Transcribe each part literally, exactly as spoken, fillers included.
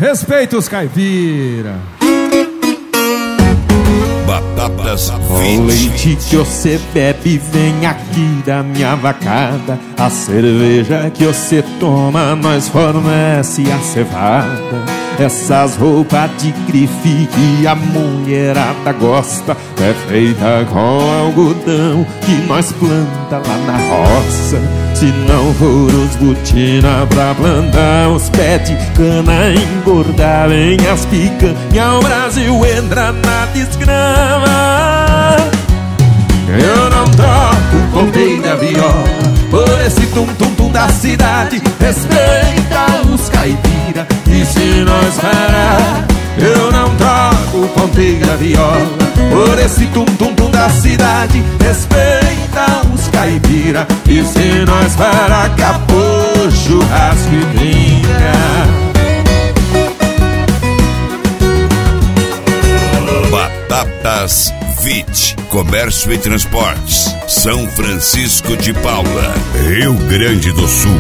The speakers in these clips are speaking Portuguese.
Respeita os caipira. Batatas O leite que você bebe vem aqui da minha vacada. A cerveja que você toma nós fornece a cevada. Essas roupas de grife que a mulherada gosta é feita com algodão que nós planta lá na roça. Se não for os botina pra plantar os pés de cana, engordar bem as picanha, o Brasil entra na desgrama. Eu não troco o ponteio da viola por esse tum-tum-tum da cidade. Respeita os caipira, e se nós parar, eu não troco o ponteio da viola por esse tum-tum-tum da cidade. Respeita os caipira, e se nós parar, acabou churrasco e brinca. Batatas Vit, Comércio e Transportes, São Francisco de Paula, Rio Grande do Sul.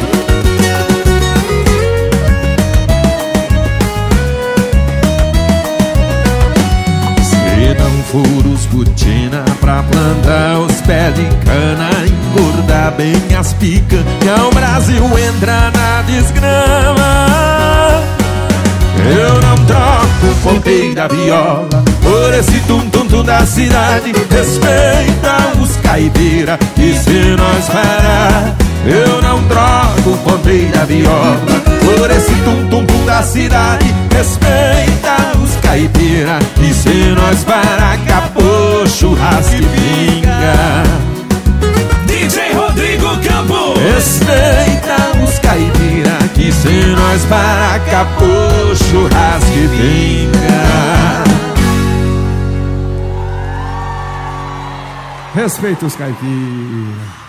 Se não for os botina pra plantar os pés de cana, engordar bem as picanha, o Brasil entra na desgrama. Eu não troco o ponteio da viola por esse tum-tum-tum da cidade. Respeita os caipira, e se nós parar, eu não troco o ponteio da viola por esse tum-tum-tum da cidade. Respeita os caipira, e se nós parar, acabou churrasco e pinga. D J Rodrigo Campos. Respeita os caipira, que se nós parar, acabou churrasco e pinga. Respeita os caipira.